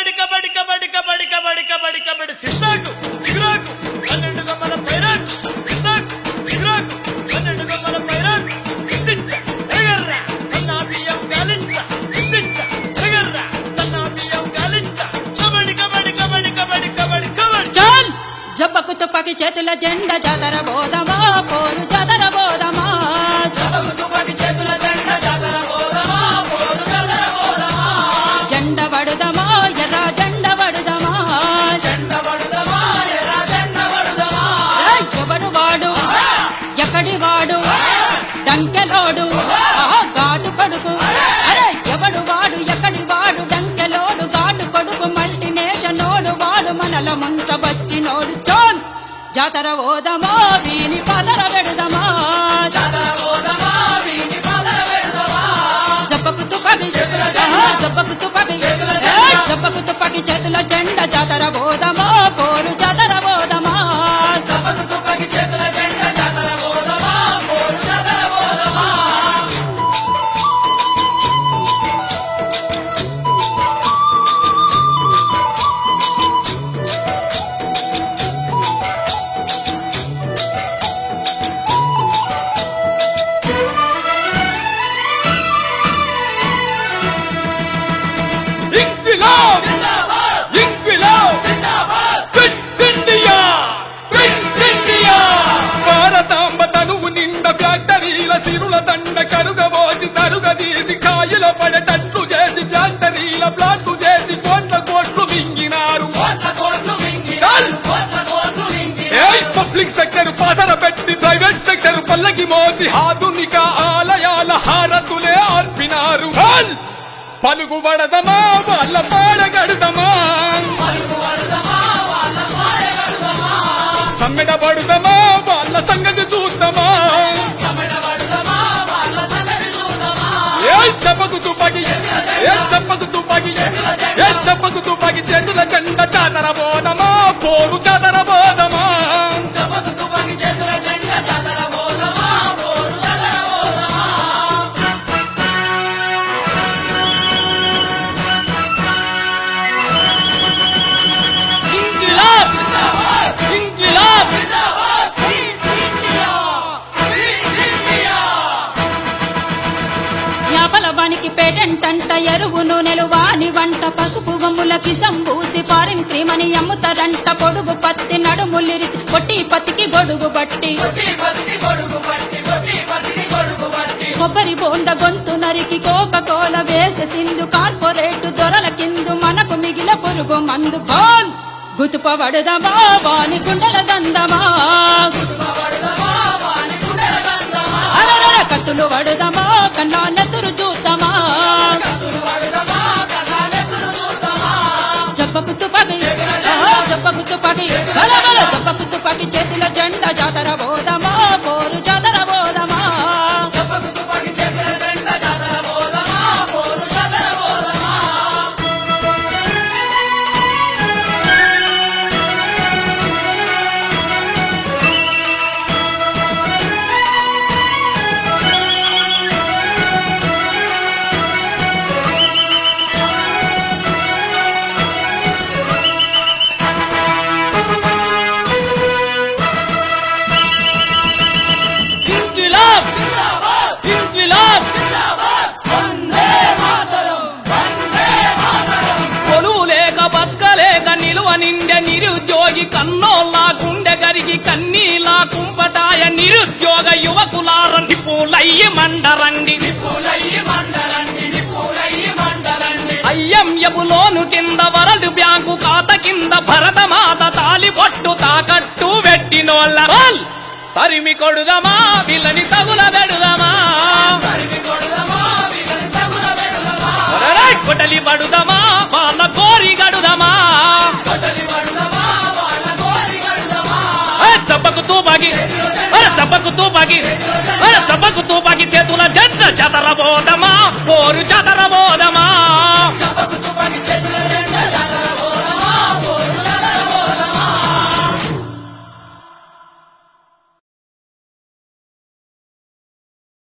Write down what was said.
కబడి కబడి కబడి కబడి కబడి కబడి కబడి సిద్ధాకు సిగ్రాకు 12 గమ్మల పైరాకు సిద్ధాకు సిగ్రాకు 12 గమ్మల పైరాకు ఇందిచ్చ ఎగర్ర సన్నా బియ్యం గాలించ ఇందిచ్చ ఎగర్ర సన్నా బియ్యం గాలించ కబడి కబడి కబడి కబడి కబడి కబడి చాల్ జబ్బకు తుపాకి చేతుల జెండా జాతర బోధమా పోరు జాతర బోధమా జబ్బకు తుపాకి చేతుల జెండా జాతర బోధమా పోరు జాతర బోధమా జెండ వడుదమా ఎర్ర జెండ వడుదమా జెండ వడుదమా ఎర్ర జెండ వడుదమా ఎవడు వాడు ఎక్కడి వాడు డంకెలోడు గాడు కొడుకు అరే ఎవడు వాడు ఎక్కడి వాడు డంకెలోడు గాడు కొడుకు మల్టీనేషనోడు వాడు మనల ముంచబచ్చినోడు చోన్ జాతర ఓదమా వీని పదర పెడదమా జాతర ఓదమా వీని పదర పెడదమా జబ్బకు తుపాకి జబ్బకు తుపాకి చేతుల జెండ జాతర బోధమా పోరు జాతర బోధమా జబ్బకు తుపాకి చేతుల జెండ జాతర బోధమా పోరు జాతర బోధమా ఇంక్విలాబ్ జిందాబాద్ ఇంక్విలాబ్ జిందాబాద్ క్విట్ ఇండియా భారతాంబ తనువు నిండా ఫ్యాక్టరీల సిరుల దండ కరుగబోసి తరుగదీసి కాయల పడేటట్లు చేసి ఫ్యాక్టరీల ప్లాట్లు చేసి కోట్లు మింగినారు కోట్ల కోట్లు మింగినారు కోట్ల కోట్లు మింగినారు పబ్లిక్ సెక్టర్ పాతర పెట్టి ప్రైవేట్ సెక్టర్ పల్లకి మోసి ఆధునిక ఆలయాల హారతులే అర్పినారు పలుగుబడదమా వాళ్ళ పాడగడదమా పలుకు వడుదమా వాళ్ళ పాడగడుదమా సమ్మెడబడుదమా వాళ్ళ సంగతి చూద్దామా సమడ వడుదమా వాళ్ళ సంగతి చూద్దామా చెప్పకు తుపాకి చెప్పకు తుపాకి చెప్పకు తుపాకి చేతుల జెండ జాతర బోధమా పోరు జాతర బోధమా జబ్బకు తుపాకి చేతుల జెండ జాతర బోధమా పోరు జాతర బోధమా ఇంక్విలాబ్ ఇంక్విలాబ్ జిందాబాద్ ఇండియా ఇండియా యాపలవానికి పేటెంట్ అంట ఎరువు నూనెలు వాని వంట పసుపు గమ్ములకి సంబూసి ఫారిన్ క్రీమ్ అని అమ్ముతారంట పొడుగు పత్తి నడుములిరిసి పొట్టి పత్తికి గొడుగు బట్టి కొట్టి బతికి గొడుగు పట్టి కొట్టి బతికి గొడుగు పట్టి కొబ్బరి బోండ గొంతు నరికి కోక కోల వేసేసిందు కార్పొరేట్ దొరల కిందు మనకు మిగిల పురుగు మందు బాన్ గుతుపబడదమా వాని గుండెల దందమా వడుదమా వాని గుండెల దందమా అరరర కత్తులు వడుదమా కన్నా నెత్తురు చూద్దామా కత్తులు వడుదమా కన్నాలెత్తులు చూద్దామా జబ్బకు తుపాకి జబ్బకు తుపాకి బలబల జబ్బకు తుపాకి చేతుల జెండా జాతర బోధమా పోరు జాతర బోధమా జబ్బకు తుపాకి చేతుల జెండ జాతర బోధమా పోరు జాతర బోధమా ఇంక్విలాబ్ జిందాబాద్ ఇంక్విలాబ్ జిందాబాద్ వందే మాతరం వందే మాతరం కొలువు లేక బతకలేక నిలువ నిండె నిరుద్యోగి కన్నోళ్ళ గుండె గరిగి కన్నీలా కుంపటాయ నిరుద్యోగ యువకులార నిపులయ్యి మండరండి నిపులయ్యి మండలండి నిపులయ్యి మండలండి అయ్యంయపు లోను కింద వరల్డ్ బ్యాంకు ఖాత కింద భరతమాత తాలి పొట్టు తాకట్టు పెట్టినోళ్ళ తరిమి కొడుదమా వీళ్ళని తగుల పెడుదమా తరిమి కొడుదమా వీళ్ళని తగుల పెడదమా కొటలి పడుదమా వాళ్ళ కోరి గడుదమా కొట్టలి వడుదమా వాళ్ళ కోరి గడుదమా చప్పకు తూపాకి చప్పకు తూపాకి చేతుల జంట జతర బోధమా పోరు జతర బోధమా